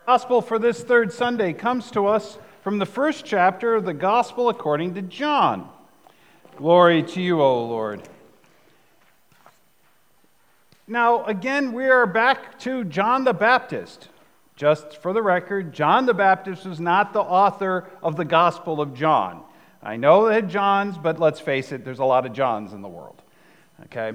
Gospel for this third Sunday comes to us from the first chapter of the Gospel according to John. Glory to you, O Lord. Now, again, we are back to John the Baptist. Just for the record, John the Baptist was not the author of the Gospel of John. I know they had Johns, but let's face it, there's a lot of Johns in the world. Okay?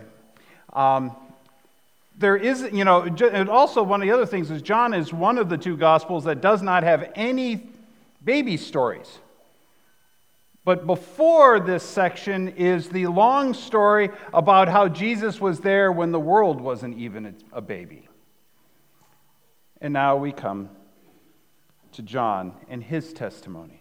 There is, and also one of the other things is John is one of the two Gospels that does not have any baby stories. But before this section is the long story about how Jesus was there when the world wasn't even a baby. And now we come to John and his testimony.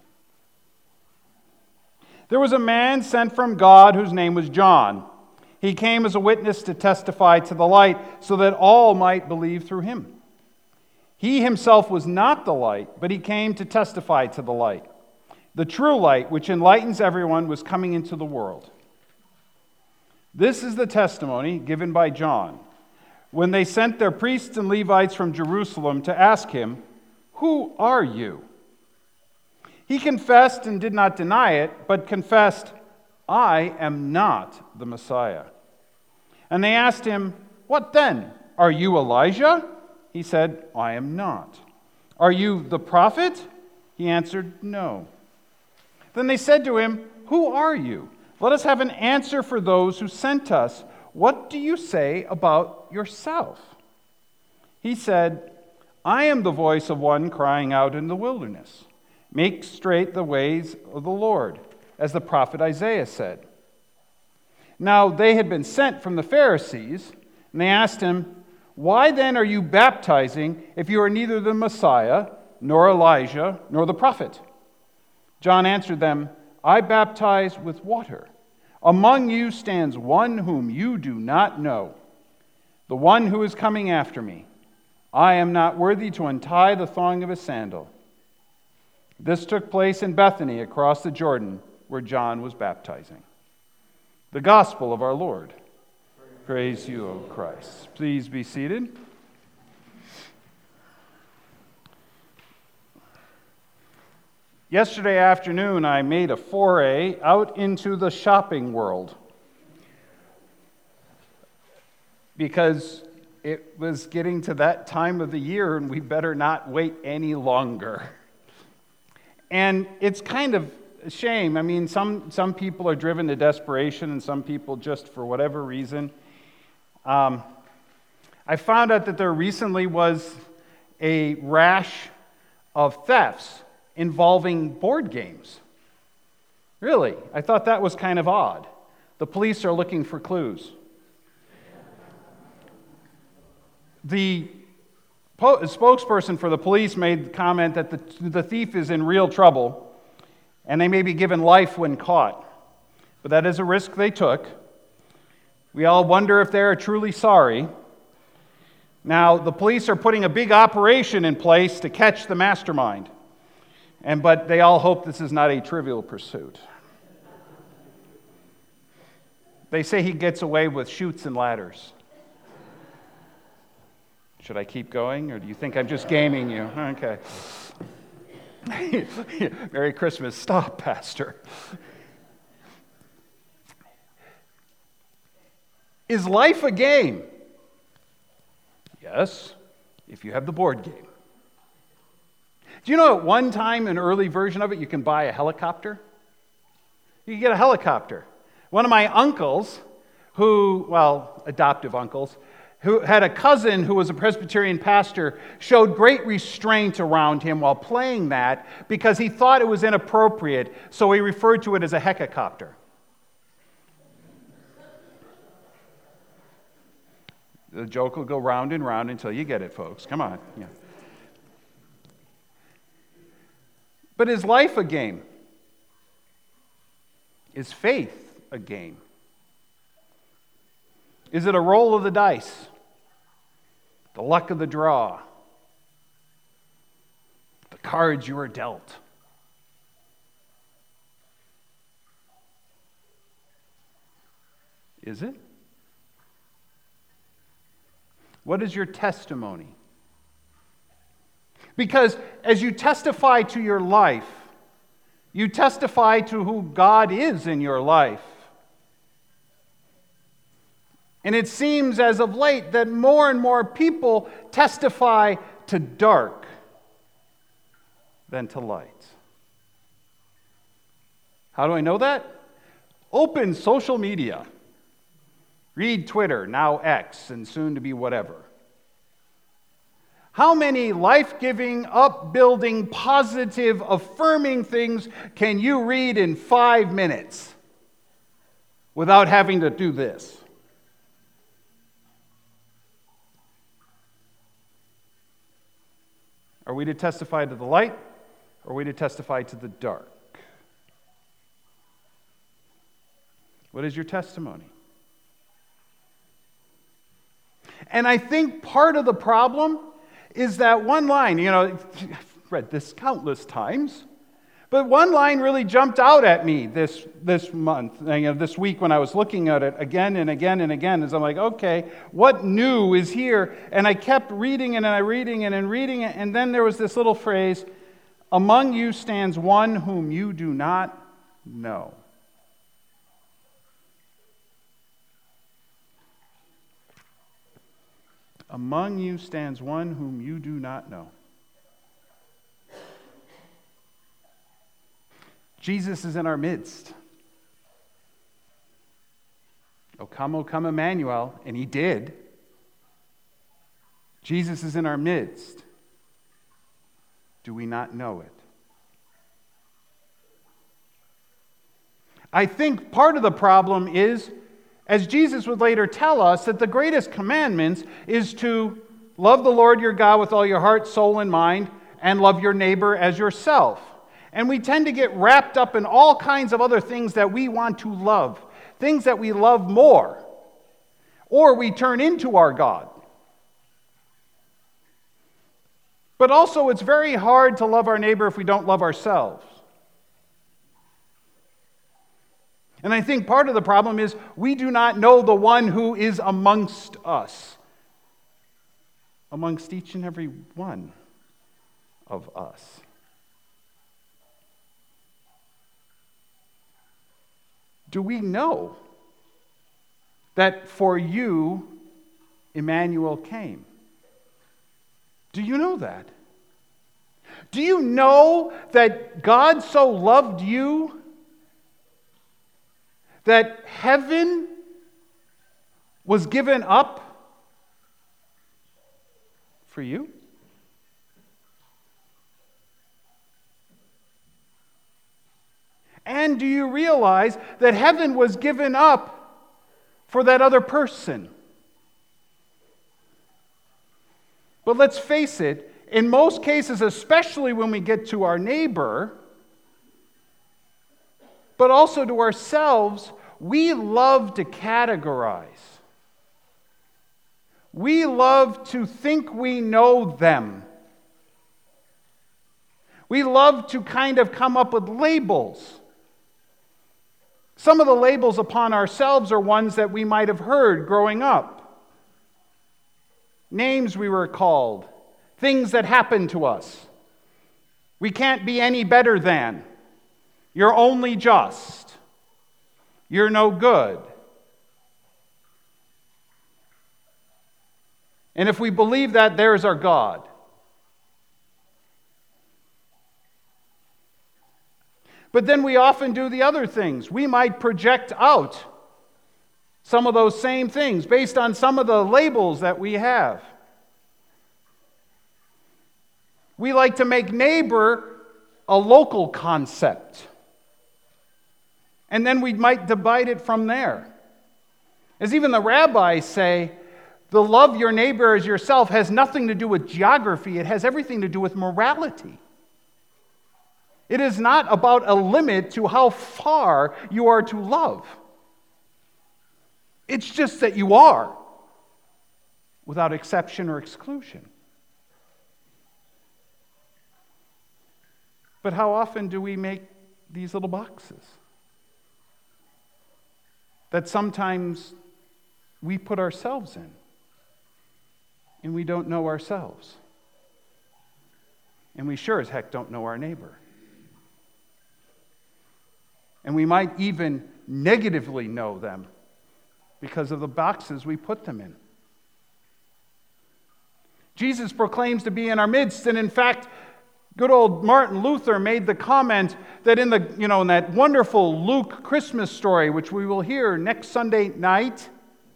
There was a man sent from God whose name was John. He came as a witness to testify to the light so that all might believe through him. He himself was not the light, but he came to testify to the light. The true light, which enlightens everyone, was coming into the world. This is the testimony given by John when they sent their priests and Levites from Jerusalem to ask him, "Who are you?" He confessed and did not deny it, but confessed, "I am not the Messiah." And they asked him, "What then? Are you Elijah?" He said, "I am not." "Are you the prophet?" He answered, "No." Then they said to him, "Who are you? Let us have an answer for those who sent us. What do you say about yourself?" He said, "I am the voice of one crying out in the wilderness. Make straight the ways of the Lord, as the prophet Isaiah said." Now they had been sent from the Pharisees, and they asked him, "Why then are you baptizing if you are neither the Messiah, nor Elijah, nor the prophet?" John answered them, "I baptize with water. Among you stands one whom you do not know, the one who is coming after me. I am not worthy to untie the thong of his sandal." This took place in Bethany across the Jordan, where John was baptizing. The Gospel of our Lord. Praise you, O Christ. Please be seated. Yesterday afternoon, I made a foray out into the shopping world because it was getting to that time of the year and we better not wait any longer. And it's kind of a shame. I mean, some people are driven to desperation and some people just for whatever reason. I found out that there recently was a rash of thefts involving board games. Really, I thought that was kind of odd. The police are looking for clues. The spokesperson for the police made the comment that the thief is in real trouble and they may be given life when caught. But that is a risk they took. We all wonder if they are truly sorry. Now, the police are putting a big operation in place to catch the mastermind. But they all hope this is not a trivial pursuit. They say he gets away with chutes and ladders. Should I keep going, or do you think I'm just gaming you? Okay. Merry Christmas. Stop, Pastor. Is life a game? Yes, if you have the board game. Do you know at one time, an early version of it, you can buy a helicopter? You can get a helicopter. One of my uncles, adoptive uncles, who had a cousin who was a Presbyterian pastor, showed great restraint around him while playing that because he thought it was inappropriate, so he referred to it as a heckacopter. The joke will go round and round until you get it, folks. Come on. Yeah. But is life a game? Is faith a game? Is it a roll of the dice? The luck of the draw? The cards you were dealt? Is it? What is your testimony? Because as you testify to your life, you testify to who God is in your life. And it seems as of late that more and more people testify to dark than to light. How do I know that? Open social media. Read Twitter, now X, and soon to be whatever. How many life-giving, upbuilding, positive, affirming things can you read in 5 minutes without having to do this? Are we to testify to the light, or are we to testify to the dark? What is your testimony? And I think part of the problem is that one line, I've read this countless times, but one line really jumped out at me this month, this week when I was looking at it again and again and again, as I'm like, okay, what new is here? And I kept reading it and reading it, and then there was this little phrase, among you stands one whom you do not know. Among you stands one whom you do not know. Jesus is in our midst. O come, Emmanuel, and he did. Jesus is in our midst. Do we not know it? I think part of the problem is, as Jesus would later tell us, that the greatest commandments is to love the Lord your God with all your heart, soul, and mind, and love your neighbor as yourself. And we tend to get wrapped up in all kinds of other things that we want to love, things that we love more, or we turn into our God. But also, it's very hard to love our neighbor if we don't love ourselves. And I think part of the problem is we do not know the one who is amongst us, amongst each and every one of us. Do we know that for you, Emmanuel came? Do you know that? Do you know that God so loved you that heaven was given up for you? And do you realize that heaven was given up for that other person? But let's face it, in most cases, especially when we get to our neighbor, but also to ourselves, we love to categorize. We love to think we know them. We love to kind of come up with labels. Some of the labels upon ourselves are ones that we might have heard growing up. Names we were called, things that happened to us. We can't be any better than. You're only just. You're no good. And if we believe that, there's our God. But then we often do the other things. We might project out some of those same things based on some of the labels that we have. We like to make neighbor a local concept. And then we might divide it from there. As even the rabbis say, the love your neighbor as yourself has nothing to do with geography. It has everything to do with morality. It is not about a limit to how far you are to love. It's just that you are, without exception or exclusion. But how often do we make these little boxes that sometimes we put ourselves in, and we don't know ourselves? And we sure as heck don't know our neighbor. And we might even negatively know them because of the boxes we put them in. Jesus proclaims to be in our midst, and in fact, good old Martin Luther made the comment that in that wonderful Luke Christmas story, which we will hear next Sunday night,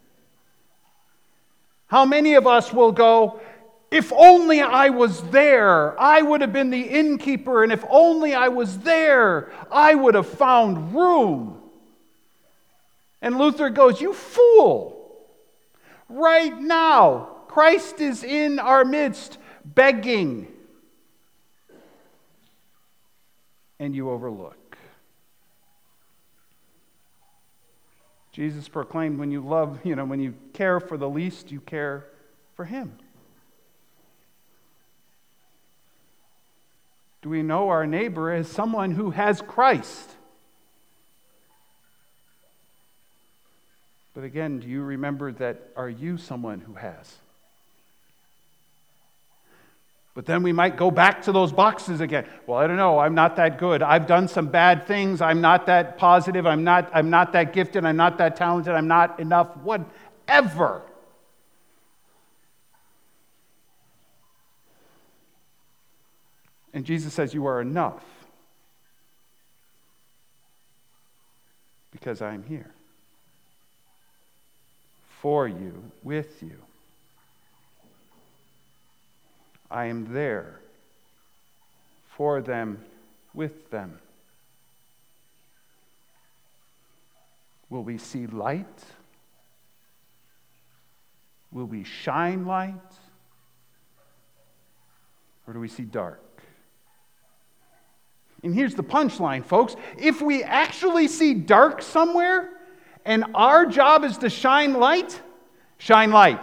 how many of us will go, if only I was there, I would have been the innkeeper, and if only I was there, I would have found room. And Luther goes, you fool! Right now, Christ is in our midst, begging, and you overlook. Jesus proclaimed, when you love, when you care for the least, you care for him. Do we know our neighbor as someone who has Christ? But again, do you remember that, are you someone who has? But then we might go back to those boxes again. Well, I don't know, I'm not that good. I've done some bad things. I'm not that positive. I'm not that gifted. I'm not that talented. I'm not enough. Whatever. And Jesus says, you are enough because I am here for you, with you. I am there for them, with them. Will we see light? Will we shine light? Or do we see dark? And here's the punchline, folks. If we actually see dark somewhere, and our job is to shine light, shine light.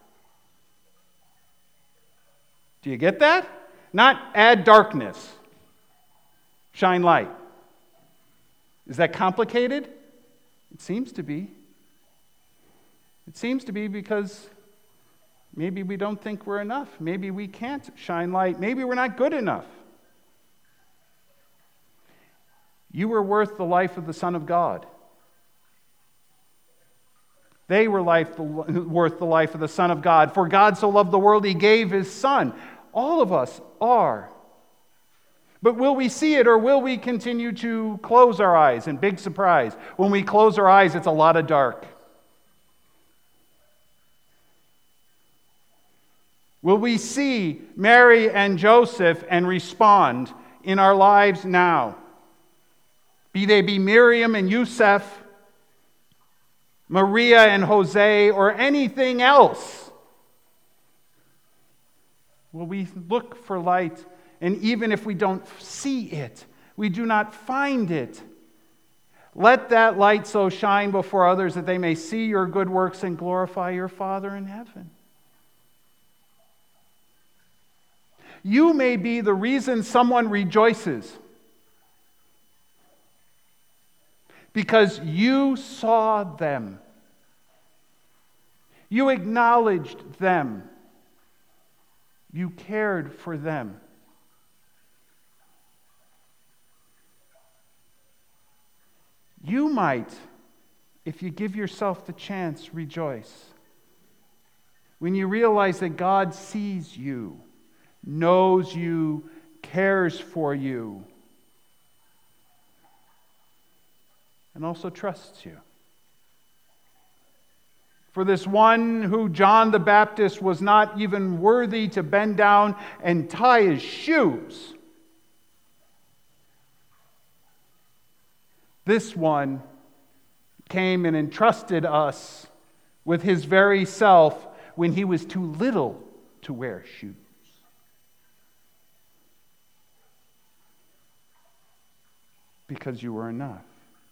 Do you get that? Not add darkness. Shine light. Is that complicated? It seems to be. It seems to be because maybe we don't think we're enough. Maybe we can't shine light. Maybe we're not good enough. You were worth the life of the Son of God. They were worth the life of the Son of God. For God so loved the world, he gave his Son. All of us are. But will we see it, or will we continue to close our eyes? And big surprise, when we close our eyes, it's a lot of dark. Will we see Mary and Joseph and respond in our lives now? Be they Miriam and Yusuf, Maria and Jose, or anything else. Will we look for light, and even if we don't see it, we do not find it, let that light so shine before others that they may see your good works and glorify your Father in heaven. You may be the reason someone rejoices because you saw them. You acknowledged them. You cared for them. You might, if you give yourself the chance, rejoice when you realize that God sees you, knows you, cares for you, and also trusts you. For this one who John the Baptist was not even worthy to bend down and tie his shoes, this one came and entrusted us with his very self when he was too little to wear shoes. Because you were enough.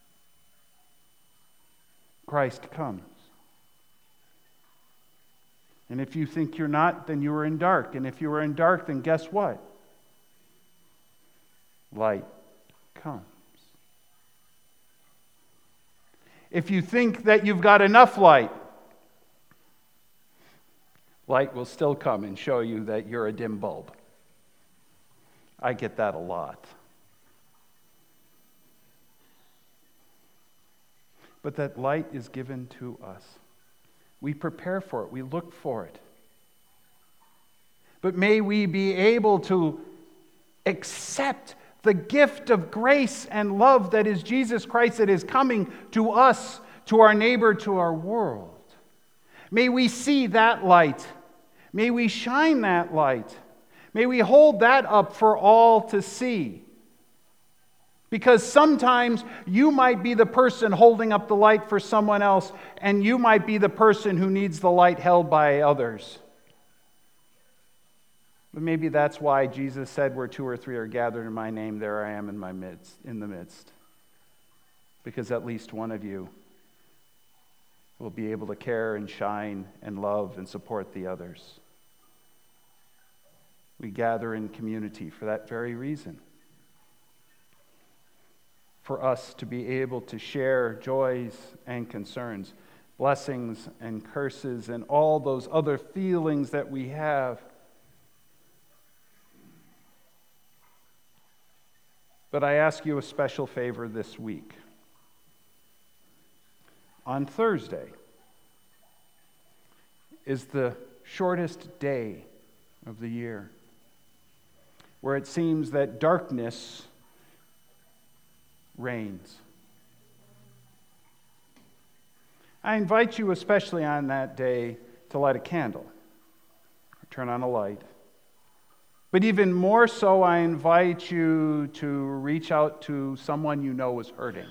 Christ comes. And if you think you're not, then you are in dark. And if you are in dark, then guess what? Light comes. If you think that you've got enough light, light will still come and show you that you're a dim bulb. I get that a lot. But that light is given to us. We prepare for it. We look for it. But may we be able to accept the gift of grace and love that is Jesus Christ, that is coming to us, to our neighbor, to our world. May we see that light. May we shine that light. May we hold that up for all to see. Because sometimes you might be the person holding up the light for someone else, and you might be the person who needs the light held by others. But maybe that's why Jesus said, where 2 or 3 are gathered in my name, there I am in the midst. Because at least one of you will be able to care and shine and love and support the others. We gather in community for that very reason. For us to be able to share joys and concerns, blessings and curses, and all those other feelings that we have. But I ask you a special favor this week. On Thursday is the shortest day of the year, where it seems that darkness reigns. I invite you, especially on that day, to light a candle, or turn on a light. But even more so, I invite you to reach out to someone you know is hurting.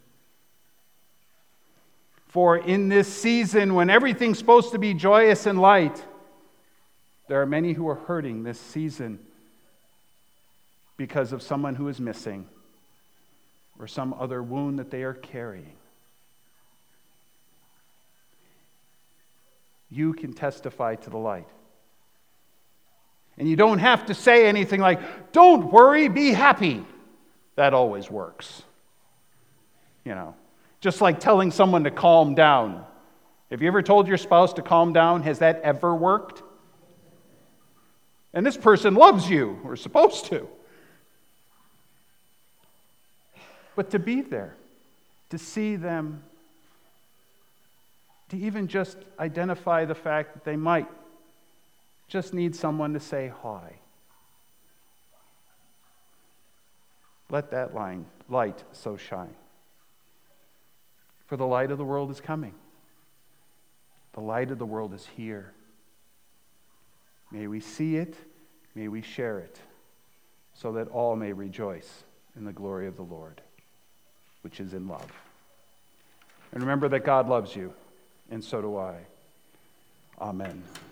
For in this season, when everything's supposed to be joyous and light, there are many who are hurting this season because of someone who is missing, or some other wound that they are carrying. You can testify to the light. And you don't have to say anything like, don't worry, be happy. That always works. Just like telling someone to calm down. Have you ever told your spouse to calm down? Has that ever worked? And this person loves you, or supposed to. But to be there, to see them, to even just identify the fact that they might just need someone to say hi. Let that light so shine. For the light of the world is coming. The light of the world is here. May we see it, may we share it, so that all may rejoice in the glory of the Lord, which is in love. And remember that God loves you, and so do I. Amen.